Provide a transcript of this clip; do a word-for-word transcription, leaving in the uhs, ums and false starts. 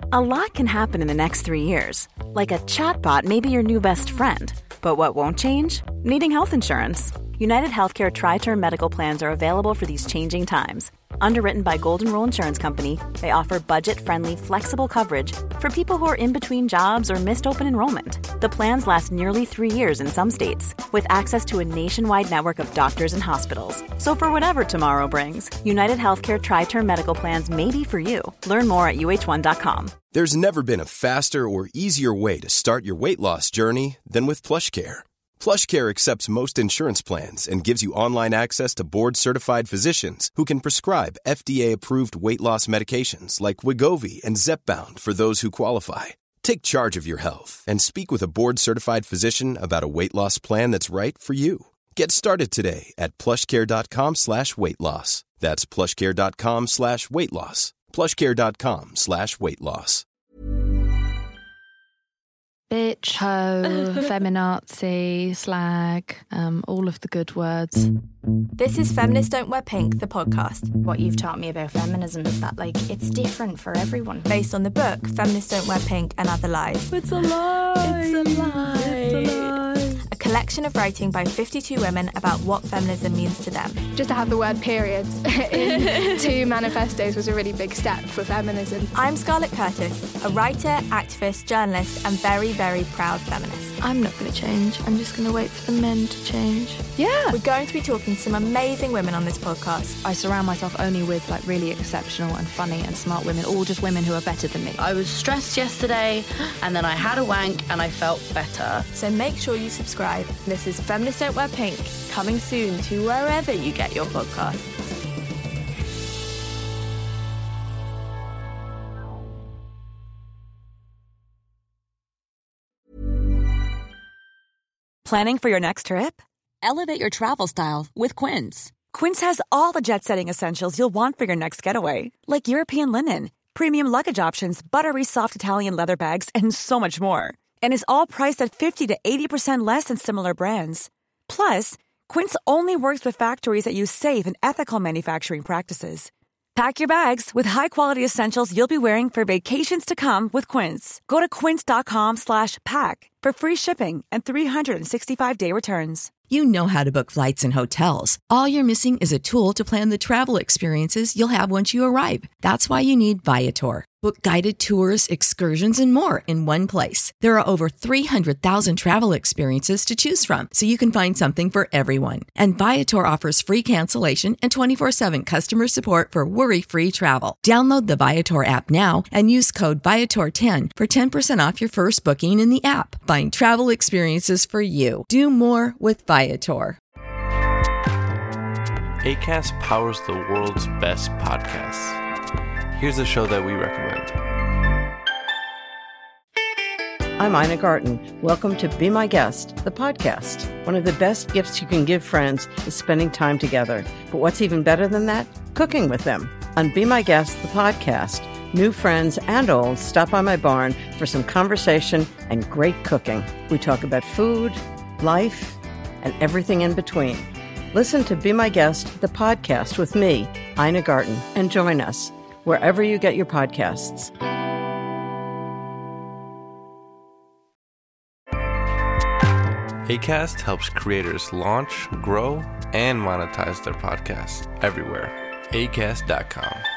A lot can happen in the next three years. Like a chatbot may be your new best friend. But what won't change? Needing health insurance. United Healthcare Tri-Term Medical Plans are available for these changing times. Underwritten by Golden Rule Insurance Company, they offer budget-friendly, flexible coverage for people who are in between jobs or missed open enrollment. The plans last nearly three years in some states, with access to a nationwide network of doctors and hospitals. So for whatever tomorrow brings, United Healthcare Tri-Term Medical Plans may be for you. Learn more at U H one dot com. There's never been a faster or easier way to start your weight loss journey than with PlushCare. PlushCare accepts most insurance plans and gives you online access to board-certified physicians who can prescribe F D A-approved weight loss medications like Wegovy and Zepbound for those who qualify. Take charge of your health and speak with a board-certified physician about a weight loss plan that's right for you. Get started today at plushcare.com slash weight loss. That's plushcare.com slash weight loss. plushcare.com slash weight loss. Bitch, hoe, feminazi, slag, um, all of the good words. This is Feminists Don't Wear Pink, the podcast. What you've taught me about feminism is that, like, it's different for everyone. Based on the book, Feminists Don't Wear Pink and Other Lies. It's a lie. It's a lie. It's a lie. A collection of writing by fifty-two women about what feminism means to them. Just to have the word period in two manifestos was a really big step for feminism. I'm Scarlett Curtis, a writer, activist, journalist, and very, very proud feminist. I'm not going to change. I'm just going to wait for the men to change. Yeah. We're going to be talking to some amazing women on this podcast. I surround myself only with, like, really exceptional and funny and smart women, all just women who are better than me. I was stressed yesterday, and then I had a wank, and I felt better. So make sure you subscribe. This is Feminists Don't Wear Pink, coming soon to wherever you get your podcasts. Planning for your next trip? Elevate your travel style with Quince. Quince has all the jet-setting essentials you'll want for your next getaway, like European linen, premium luggage options, buttery soft Italian leather bags, and so much more. And is all priced at fifty to eighty percent less than similar brands. Plus, Quince only works with factories that use safe and ethical manufacturing practices. Pack your bags with high-quality essentials you'll be wearing for vacations to come with Quince. Go to quince.com slash pack for free shipping and three sixty-five day returns. You know how to book flights and hotels. All you're missing is a tool to plan the travel experiences you'll have once you arrive. That's why you need Viator. Book guided tours, excursions, and more in one place. There are over three hundred thousand travel experiences to choose from, so you can find something for everyone. And Viator offers free cancellation and twenty-four seven customer support for worry-free travel. Download the Viator app now and use code Viator ten for ten percent off your first booking in the app. Find travel experiences for you. Do more with Viator. Acast powers the world's best podcasts. Here's a show that we recommend. I'm Ina Garten. Welcome to Be My Guest, the podcast. One of the best gifts you can give friends is spending time together. But what's even better than that? Cooking with them. On Be My Guest, the podcast, new friends and old stop by my barn for some conversation and great cooking. We talk about food, life, and everything in between. Listen to Be My Guest, the podcast with me, Ina Garten, and join us wherever you get your podcasts. Acast helps creators launch, grow, and monetize their podcasts everywhere. acast dot com.